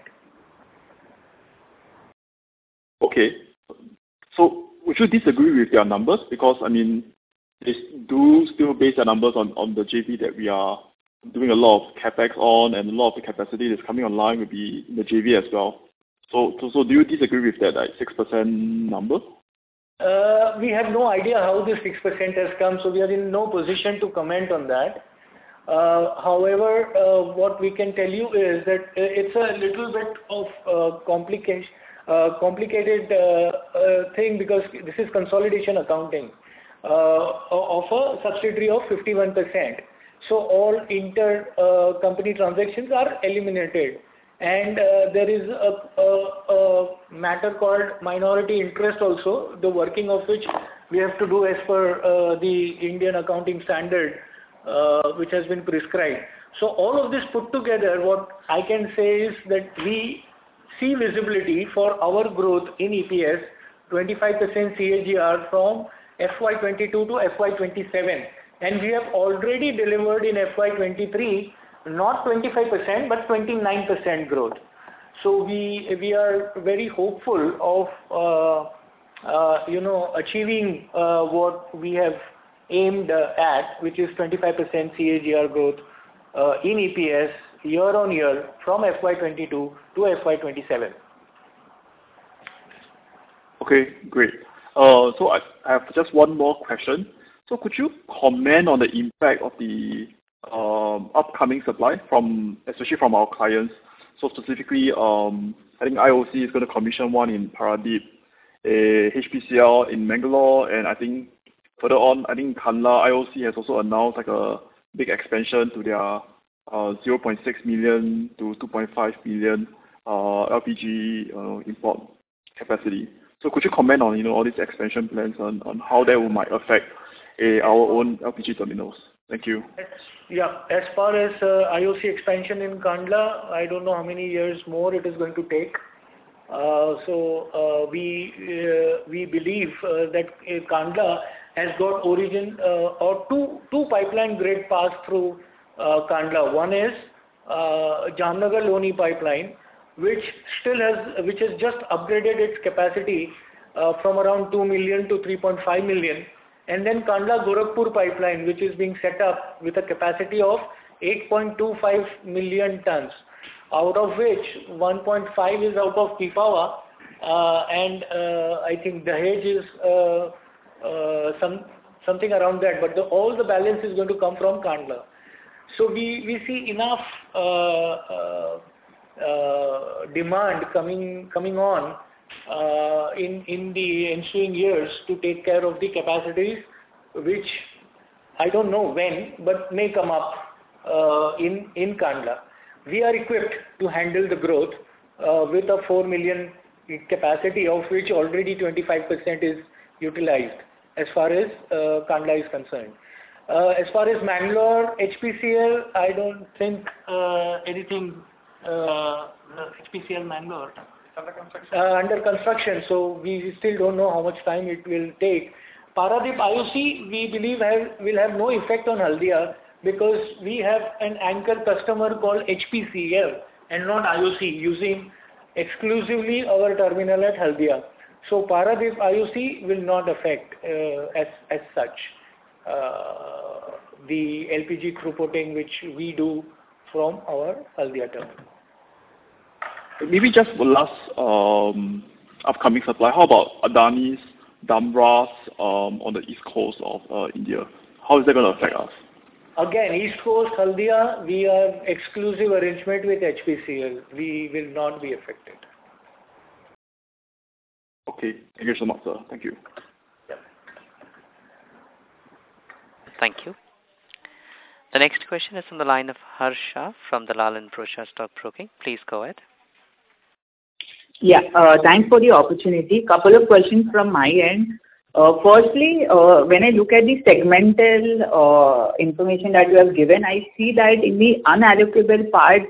Okay. So would you disagree with their numbers? Because, I mean, they do still base their numbers on, on the J V that we are doing a lot of capex on, and a lot of the capacity that's coming online will be in the J V as well. So, so, so do you disagree with that, like six percent number? Uh, we have no idea how this six percent has come, so we are in no position to comment on that. Uh, however, uh, what we can tell you is that it's a little bit of uh, complication, uh, complicated uh, uh, thing, because this is consolidation accounting uh, of a subsidiary of fifty-one percent. So all inter-company uh, transactions are eliminated. And uh, there is a, a, a matter called minority interest also, the working of which we have to do as per uh, the Indian accounting standard, uh, which has been prescribed. So all of this put together, what I can say is that we see visibility for our growth in E P S, twenty-five percent C A G R from F Y twenty-two to F Y twenty-seven. And we have already delivered in F Y twenty-three not twenty-five percent but twenty-nine percent growth. So we we are very hopeful of uh, uh, you know achieving uh, what we have aimed uh, at, which is twenty-five percent C A G R growth uh, in E P S year on year from F Y twenty-two to F Y twenty-seven. Okay, great. Uh, so I, I have just one more question. So could you comment on the impact of the um, upcoming supply from, especially from our clients? So specifically, um, I think I O C is going to commission one in Paradeep, a H P C L in Mangalore, and I think further on, I think Kandla I O C has also announced like a big expansion to their uh, zero point six million to two point five million uh, L P G uh, import capacity. So could you comment on, you know, all these expansion plans on, on how that will might affect uh, our own L P G terminals? Thank you. Yeah, as far as uh, I O C expansion in Kandla, I don't know how many years more it is going to take. Uh, so uh, we uh, we believe uh, that uh, Kandla has got origin uh, or two two pipeline grade pass through uh, Kandla. One is uh, Jamnagar Loni pipeline, which still has which has just upgraded its capacity uh, from around two million to three point five million. And then Kandla Gorakhpur pipeline, which is being set up with a capacity of eight point two five million tons, out of which one point five is out of Pipavav, uh, and uh, I think Dahej is uh, uh, some something around that. But the, all the balance is going to come from Kandla. So we we see enough uh, uh, uh, demand coming coming on Uh, in in the ensuing years to take care of the capacities, which I don't know when, but may come up uh, in in Kandla. We are equipped to handle the growth uh, with a four million capacity, of which already twenty-five percent is utilized as far as uh, Kandla is concerned. Uh, as far as Mangalore H P C L, I don't think uh, anything uh, H P C L Mangalore. Under construction. Uh, under construction, so we still don't know how much time it will take. Paradeep I O C, we believe have, will have no effect on Haldia, because we have an anchor customer called H P C L and not I O C, using exclusively our terminal at Haldia. So Paradeep I O C will not affect uh, as, as such uh, the L P G throughputing which we do from our Haldia terminal. Maybe just the last um, upcoming supply. How about Adani's Damras um, on the east coast of uh, India? How is that going to affect us? Again, East Coast, Haldia, we have exclusive arrangement with H P C L. We will not be affected. Okay. Thank you so much, sir. Thank you. Yep. Thank you. The next question is from the line of Harsha from the Lal and Brocha Stock Broking. Please go ahead. Yeah, uh, thanks for the opportunity. Couple of questions from my end. Uh, firstly, uh, when I look at the segmental uh, information that you have given, I see that in the unallocable part,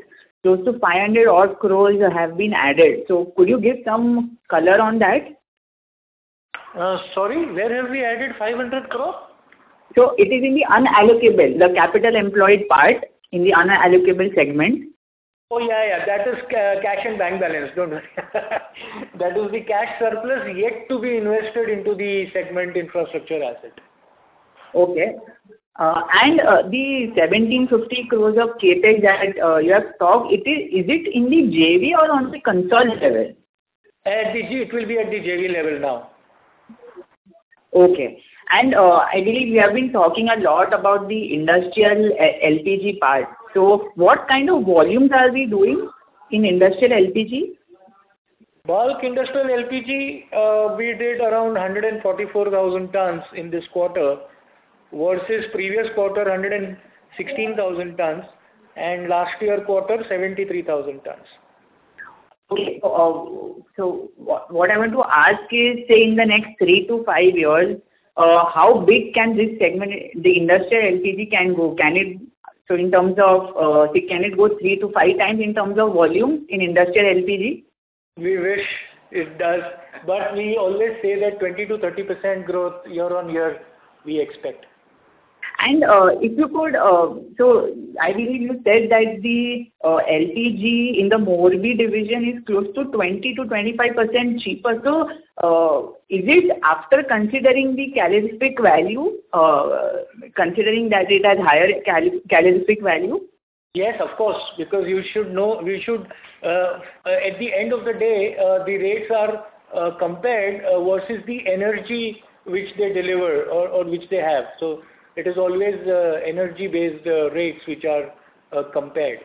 close to five hundred odd crores have been added. So could you give some color on that? Uh, sorry, where have we added five hundred crore? So it is in the unallocable, the capital employed part in the unallocable segment. Oh yeah, yeah, that is ca- cash and bank balance, don't worry. That is the cash surplus yet to be invested into the segment infrastructure asset. Okay. Uh, and uh, the seventeen fifty crores of capex that uh, you have talked, it is, is it in the J V or on the consolidated level? At the G, it will be at the J V level now. Okay. And uh, I believe we have been talking a lot about the industrial uh, L P G part. So what kind of volumes are we doing in industrial L P G? Bulk industrial L P G, uh, we did around one hundred forty-four thousand tons in this quarter versus previous quarter one hundred sixteen thousand tons and last year quarter seventy-three thousand tons. Okay. Uh, so what, what I want to ask is, say in the next three to five years, uh, how big can this segment, the industrial L P G can go? Can it, so in terms of, uh, can it go three to five times in terms of volume in industrial L P G? We wish it does, but we always say that twenty to thirty percent growth year on year we expect. And uh, if you could, uh, so I believe you said that the uh, L P G in the Morbi division is close to twenty to twenty-five percent cheaper. So uh, is it after considering the calorific value, uh, considering that it has higher cal- calorific value? Yes, of course, because you should know, we should, uh, at the end of the day, uh, the rates are uh, compared uh, versus the energy which they deliver or, or which they have. So it is always uh, energy-based uh, rates which are uh, compared.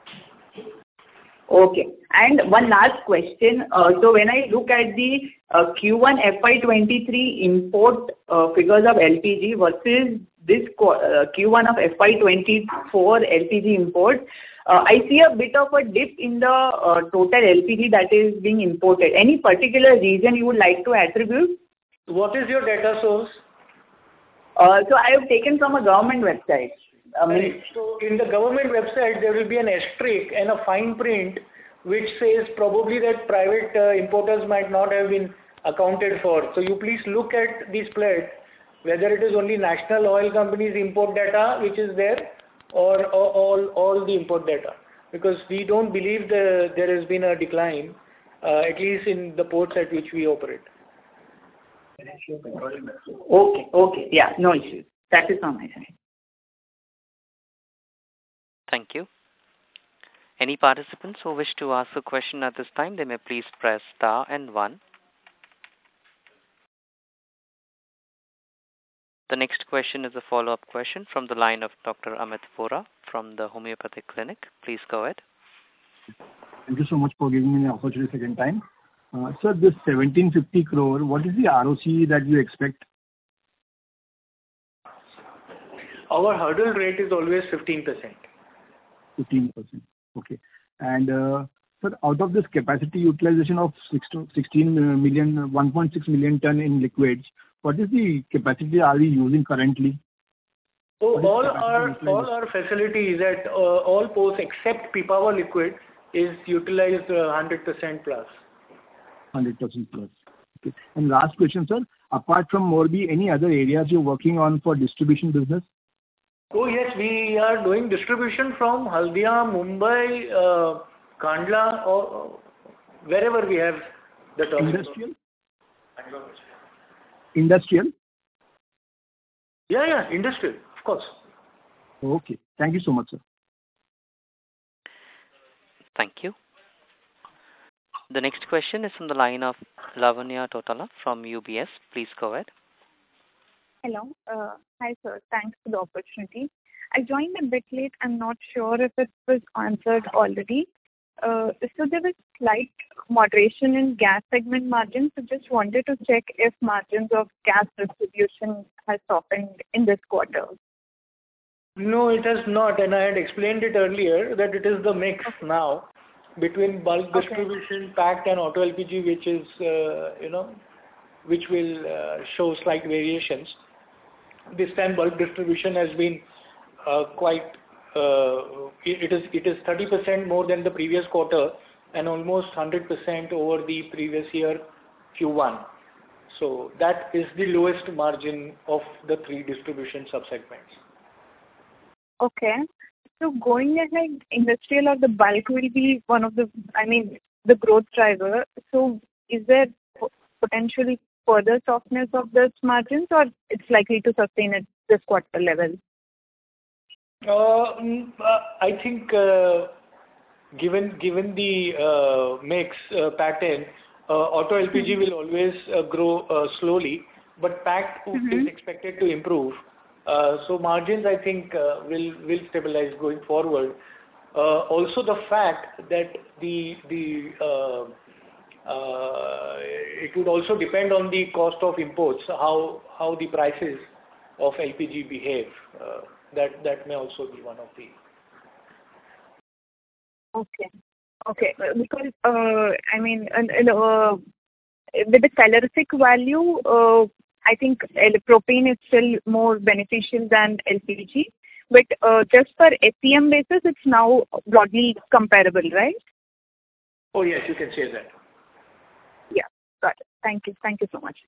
Okay. And one last question. Uh, so when I look at the uh, Q one F Y twenty-three import uh, figures of L P G versus this uh, Q one of F Y twenty-four L P G imports, uh, I see a bit of a dip in the uh, total L P G that is being imported. Any particular reason you would like to attribute? What is your data source? Uh, so I have taken from a government website. Um, right. So in the government website there will be an asterisk and a fine print which says probably that private uh, importers might not have been accounted for. So you please look at the split, whether it is only national oil companies import data which is there or, or all, all the import data, because we don't believe the, there has been a decline, uh, at least in the ports at which we operate. Okay, okay, yeah, no issues. That is on my side. Thank you. Any participants who wish to ask a question at this time, they may please press star and one. The next question is a follow-up question from the line of Doctor Amit Vora from the Homeopathic Clinic. Please go ahead. Thank you so much for giving me the opportunity second time. Uh, sir, this seventeen fifty crore, what is the R O C that you expect? Our hurdle rate is always fifteen percent. fifteen percent. Okay. And uh, sir, out of this capacity utilization of sixteen million, one point six million ton in liquids, what is the capacity are we using currently? So all our all our facilities at uh, all ports except Pipavav liquid is utilized uh, one hundred percent plus. one hundred percent plus. Okay. And last question, sir. Apart from Morbi, any other areas you're working on for distribution business? Oh yes, we are doing distribution from Haldia, Mumbai, uh, Kandla, or wherever we have the terminal. Industrial? Industrial? Yeah, yeah, industrial, of course. Okay. Thank you so much, sir. Thank you. The next question is from the line of Lavanya Totala from U B S. Please go ahead. Hello. Uh, hi, sir. Thanks for the opportunity. I joined a bit late. I'm not sure if it was answered already. Uh, so there was slight moderation in gas segment margins. So just wanted to check if margins of gas distribution has softened in this quarter. No, it has not. And I had explained it earlier that it is the mix okay. now between bulk okay. distribution, packed and auto L P G, which is, uh, you know, which will uh, show slight variations. This time bulk distribution has been uh, quite uh, it is it is thirty percent more than the previous quarter and almost one hundred percent over the previous year Q one. So that is the lowest margin of the three distribution subsegments. Okay. So going ahead, industrial or the bulk will be one of the, I mean, the growth driver. So is there potentially further softness of those margins, or it's likely to sustain at this quarter level? Uh, I think uh, given given the uh, mix uh, pattern, uh, auto L P G mm-hmm. will always uh, grow uh, slowly, but pack mm-hmm. is expected to improve. Uh, so margins, I think, uh, will will stabilize going forward. Uh, also, the fact that the the uh, uh, it would also depend on the cost of imports, how how the prices of L P G behave. Uh, that that may also be one of the. Okay, okay, because uh, I mean, uh, with the calorific value. Uh, I think propane is still more beneficial than L P G, but uh, just for S C M basis, it's now broadly comparable, right? Oh yes, you can say that. Yeah, got it. Thank you. Thank you so much.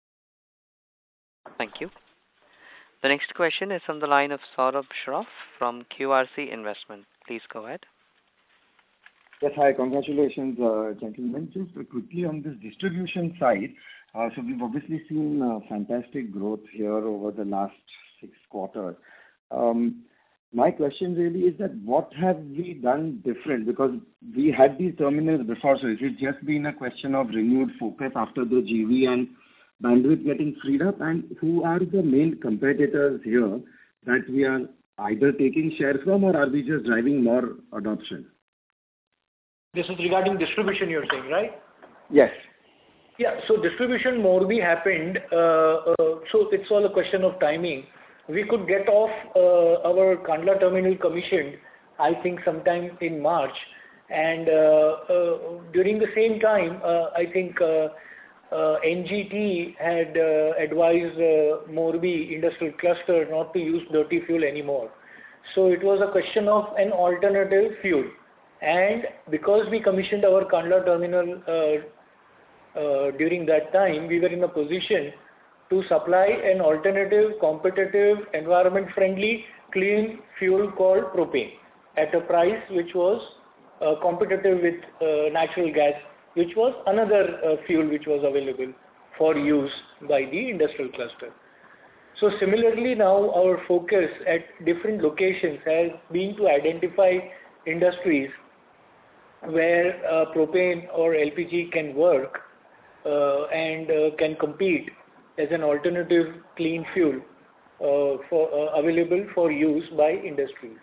Thank you. The next question is from the line of Saurabh Shroff from Q R C Investment. Please go ahead. Yes, hi. Congratulations, uh, gentlemen. Just quickly on this distribution side, uh, so we've obviously seen uh, fantastic growth here over the last six quarters. Um, my question really is that what have we done different? Because we had these terminals before, so is it just been a question of renewed focus after the G V and bandwidth getting freed up? And who are the main competitors here that we are either taking share from, or are we just driving more adoption? This is regarding distribution, you're saying, right? Yes. Yeah, so distribution Morbi happened, uh, uh, so it's all a question of timing. We could get off uh, our Kandla terminal commissioned, I think sometime in March, and uh, uh, during the same time, uh, I think uh, uh, N G T had uh, advised uh, Morbi industrial cluster not to use dirty fuel anymore. So it was a question of an alternative fuel. And because we commissioned our Kandla terminal uh, uh, during that time, we were in a position to supply an alternative, competitive, environment-friendly, clean fuel called propane at a price which was uh, competitive with uh, natural gas, which was another uh, fuel which was available for use by the industrial cluster. So similarly, now our focus at different locations has been to identify industries where uh, propane or L P G can work uh, and uh, can compete as an alternative clean fuel uh, for uh, available for use by industries.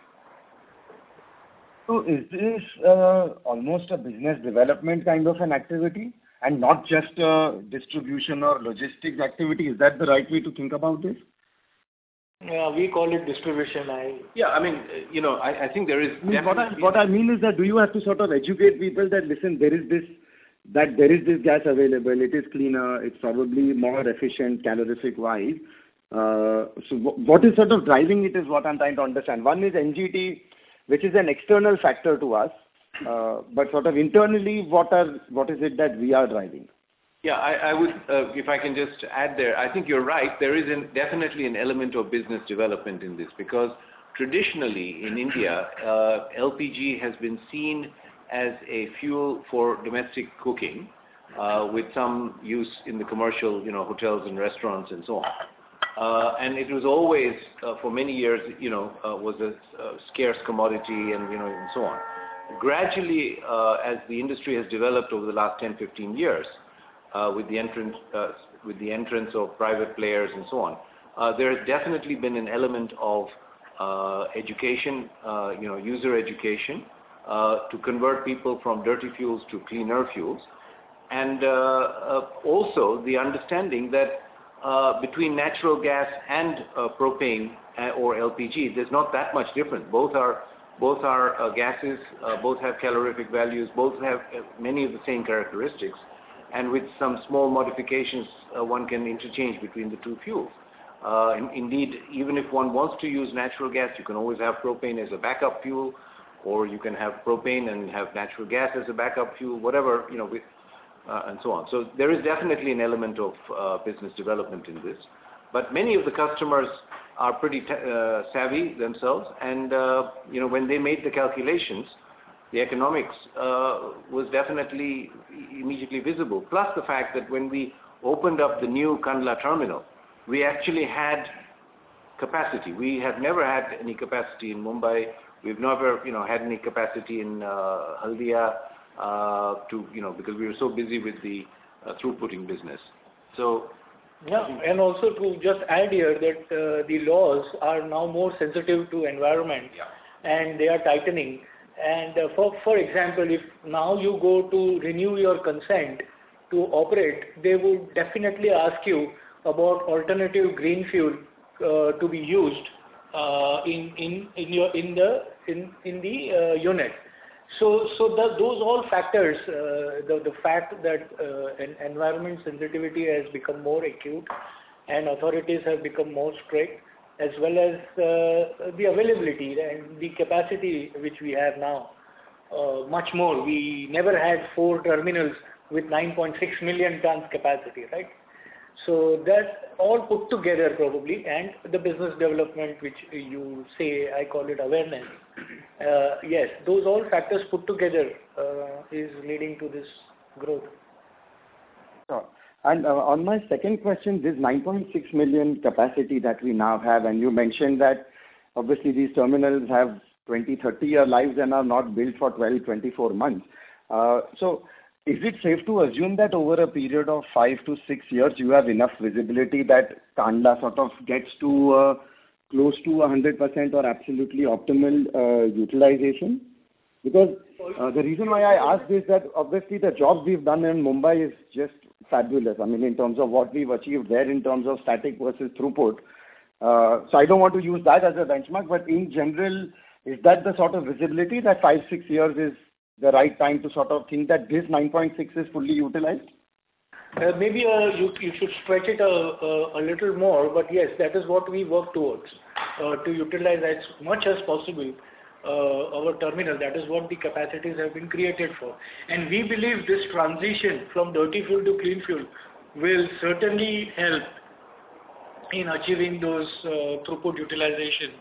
So is this uh, almost a business development kind of an activity and not just a distribution or logistics activity? Is that the right way to think about this? Yeah, we call it distribution. I yeah, I mean, you know, I, I think there is. What I, what I mean is that do you have to sort of educate people that listen, there is this, that there is this gas available, it is cleaner, it's probably more efficient calorific wise. Uh, so w- what is sort of driving it is what I'm trying to understand. One is N G T, which is an external factor to us, uh, but sort of internally, what are what is it that we are driving? Yeah, I, I would, uh, if I can just add there, I think you're right. There is an, definitely an element of business development in this because traditionally in India, uh, L P G has been seen as a fuel for domestic cooking uh, with some use in the commercial, you know, hotels and restaurants and so on. Uh, and it was always, uh, for many years, you know, uh, was a, a scarce commodity and, you know, and so on. Gradually, uh, as the industry has developed over the last ten, fifteen years, Uh, with the entrance uh, with the entrance of private players and so on, uh, there has definitely been an element of uh, education, uh, you know, user education uh, to convert people from dirty fuels to cleaner fuels, and uh, uh, also the understanding that uh, between natural gas and uh, propane or L P G, there's not that much difference. Both are both are uh, gases, uh, both have calorific values, both have uh, many of the same characteristics. And with some small modifications, uh, one can interchange between the two fuels. Uh, in, indeed, even if one wants to use natural gas, you can always have propane as a backup fuel. or you can have propane and have natural gas as a backup fuel, whatever, you know, with, uh, and so on. So there is definitely an element of uh, business development in this. But many of the customers are pretty t- uh, savvy themselves, and uh, you know, when they made the calculations, the economics uh, was definitely immediately visible. Plus the fact that when we opened up the new Kandla terminal, we actually had capacity. We have never had any capacity in Mumbai. We've never, you know, had any capacity in uh, Haldia uh, to, you know, because we were so busy with the uh, throughputing business. So. Yeah, and also to just add here that uh, the laws are now more sensitive to environment, yeah. and they are tightening. And uh, for for example, if now you go to renew your consent to operate, they would definitely ask you about alternative green fuel uh, to be used uh, in in in your in the in in the uh, unit. So, so the, those all factors, uh, the, the fact that uh, an environment sensitivity has become more acute and authorities have become more strict, as well as uh, the availability and the capacity which we have now, uh, much more. We never had four terminals with nine point six million tons capacity, right? So that all put together probably, and the business development which you say, I call it awareness. Uh, yes, those all factors put together uh, is leading to this growth. Sure. And uh, on my second question, this nine point six million capacity that we now have, and you mentioned that obviously these terminals have twenty, thirty year lives and are not built for twelve, twenty-four months. Uh, so is it safe to assume that over a period of five to six years, you have enough visibility that Kandla sort of gets to uh, close to one hundred percent or absolutely optimal uh, utilization? Because uh, the reason why I ask this is that obviously the jobs we've done in Mumbai is just fabulous. I mean, in terms of what we've achieved there in terms of static versus throughput. Uh, so I don't want to use that as a benchmark, but in general, is that the sort of visibility that five, six years is the right time to sort of think that this nine point six is fully utilized? Uh, maybe uh, you, you should stretch it a, a, a little more, but yes, that is what we work towards, uh, to utilize as much as possible uh, our terminal. That is what the capacities have been created for. And we believe this transition from dirty fuel to clean fuel will certainly help in achieving those uh, throughput utilization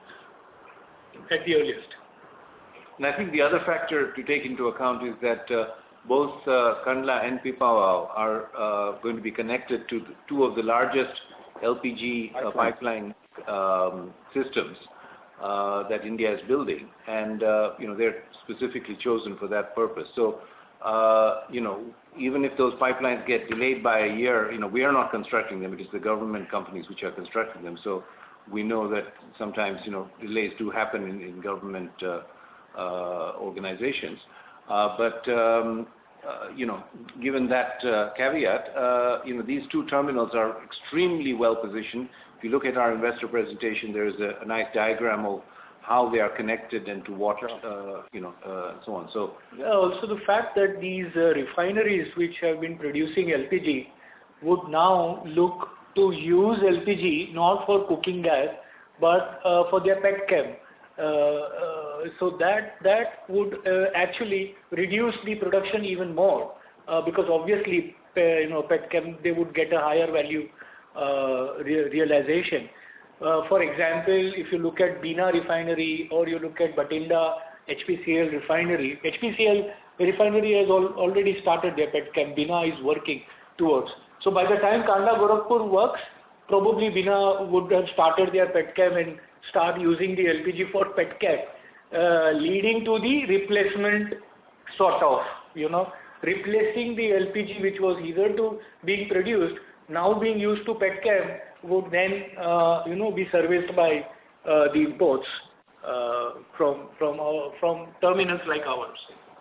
at the earliest. And I think the other factor to take into account is that uh, both uh, Kandla and Pipavav are uh, going to be connected to two of the largest L P G uh, pipeline um, systems uh, that India is building, and uh, you know, they're specifically chosen for that purpose. So, uh, you know, even if those pipelines get delayed by a year, you know, we are not constructing them. It is the government companies which are constructing them. So we know that sometimes, you know, delays do happen in, in government uh, uh, organizations. Uh, but, um, uh, you know, given that uh, caveat, uh, you know, these two terminals are extremely well positioned. If you look at our investor presentation, there's a, a nice diagram of how they are connected and to what, uh, you know, uh, so on. So yeah, also the fact that these uh, refineries which have been producing L P G would now look to use L P G not for cooking gas, but uh, for their petchem. Uh, uh, so that that would uh, actually reduce the production even more, uh, because obviously, uh, you know, petchem, they would get a higher value uh, re- realization. Uh, for example, if you look at Bina refinery or you look at Bathinda H P C L refinery, H P C L refinery has al- already started their petchem. Bina is working towards. So by the time Kandla Gorakhpur works, probably Bina would have started their petchem and start using the L P G for petchem, uh, leading to the replacement sort of, you know, replacing the L P G which was either to being produced, now being used to petchem, would then, uh, you know, be serviced by uh, the imports uh, from from our, from terminals like ours.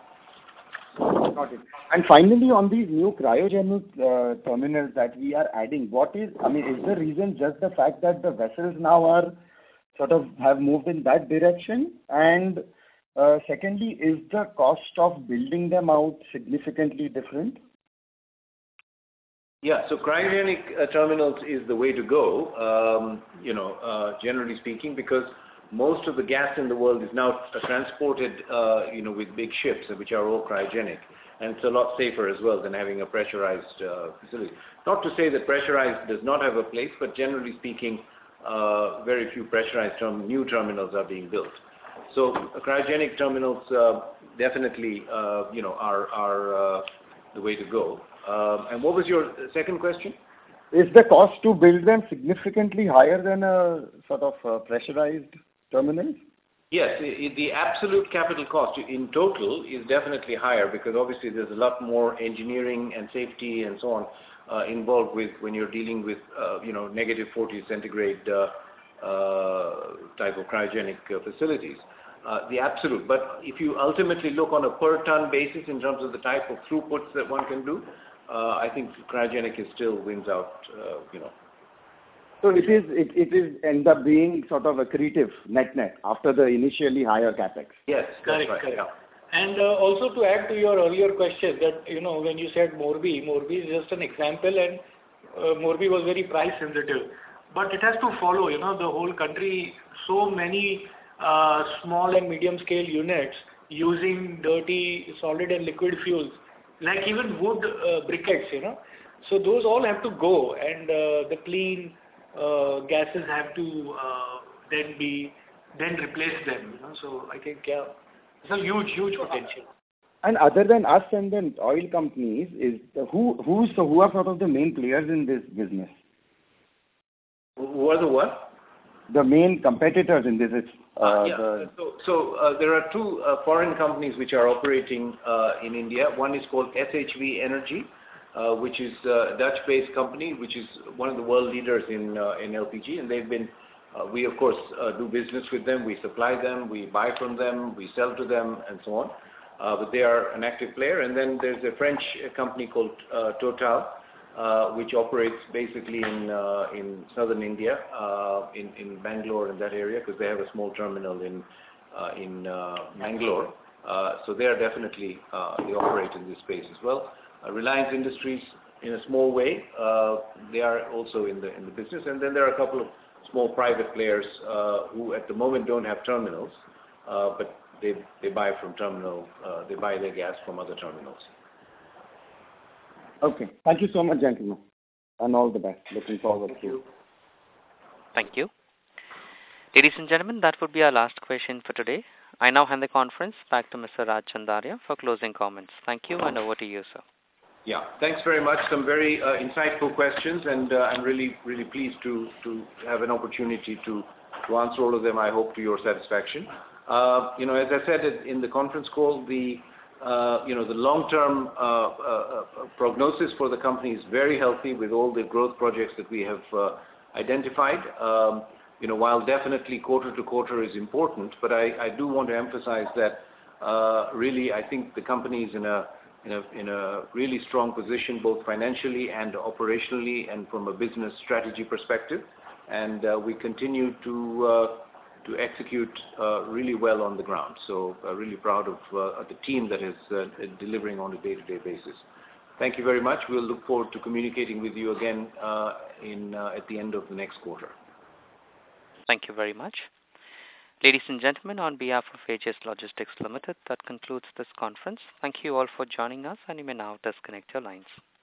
Got it. And finally, on these new cryogenic uh, terminals that we are adding, what is, I mean, is the reason just the fact that the vessels now are sort of have moved in that direction? And uh, secondly, is the cost of building them out significantly different? Yeah, so cryogenic uh, terminals is the way to go, um, you know, uh, generally speaking, because most of the gas in the world is now transported, uh, you know, with big ships, which are all cryogenic. And it's a lot safer as well than having a pressurized uh, facility. Not to say that pressurized does not have a place, but generally speaking, uh, very few pressurized term- new terminals are being built. So uh, cryogenic terminals uh, definitely, uh, you know, are, are uh, the way to go. Uh, and what was your second question? Is the cost to build them significantly higher than a sort of uh, pressurized terminal? Yes, the, the absolute capital cost in total is definitely higher because obviously there's a lot more engineering and safety and so on uh, involved with when you're dealing with, uh, you know, negative forty centigrade uh, uh, type of cryogenic uh, facilities. Uh, the absolute, but if you ultimately look on a per ton basis in terms of the type of throughputs that one can do, uh, I think cryogenic is still wins out, uh, you know. So it is, it, it is ends up being sort of accretive net-net after the initially higher capex. Yes, Correct, right, correct. yeah. And uh, also to add to your earlier question that, you know, when you said Morbi, Morbi is just an example and uh, Morbi was very price sensitive. But it has to follow, you know, the whole country, so many uh, small and medium scale units using dirty solid and liquid fuels, like even wood uh, briquettes, you know. So those all have to go and uh, the clean uh, gases have to uh, then be, then replace them, you know. So I think, yeah, it's a huge, huge potential. And other than us and the oil companies, is the, who who's so who are sort of the main players in this business? Who are the what? The main competitors in this. It's, uh, uh, yeah. the, So, so uh, there are two uh, foreign companies which are operating uh, in India. One is called S H V Energy, uh, which is a Dutch-based company, which is one of the world leaders in uh, in L P G, and they've been. Uh, we of course uh, do business with them. We supply them. We buy from them. We sell to them, and so on. Uh, but they are an active player. And then there's a French company called uh, Total, uh, which operates basically in uh, in southern India, uh, in in Bangalore and that area, because they have a small terminal in uh, in uh, Mangalore. Uh, so they are definitely uh, they operate in this space as well. Uh, Reliance Industries, in a small way, uh, they are also in the in the business. And then there are a couple of small private players uh, who at the moment don't have terminals, uh, but they they buy from terminal, uh, they buy their gas from other terminals. Okay. Thank you so much, gentlemen, and all the best. Looking forward Thank to you. Thank you. Ladies and gentlemen, that would be our last question for today. I now hand the conference back to Mister Raj Chandaria for closing comments. Thank you, and over to you, sir. Yeah, thanks very much. Some very uh, insightful questions, and uh, I'm really, really pleased to, to have an opportunity to, to answer all of them, I hope, to your satisfaction. Uh, you know, as I said in the conference call, the, uh, you know, the long-term uh, uh, prognosis for the company is very healthy with all the growth projects that we have uh, identified. Um, you know, while definitely quarter to quarter is important, but I, I do want to emphasize that uh, really I think the company is in a In a, in a really strong position, both financially and operationally, and from a business strategy perspective. And uh, we continue to uh, to execute uh, really well on the ground. So uh, really proud of uh, the team that is uh, delivering on a day-to-day basis. Thank you very much. We'll look forward to communicating with you again uh, in uh, at the end of the next quarter. Thank you very much. Ladies and gentlemen, on behalf of Aegis Logistics Limited, that concludes this conference. Thank you all for joining us, and you may now disconnect your lines.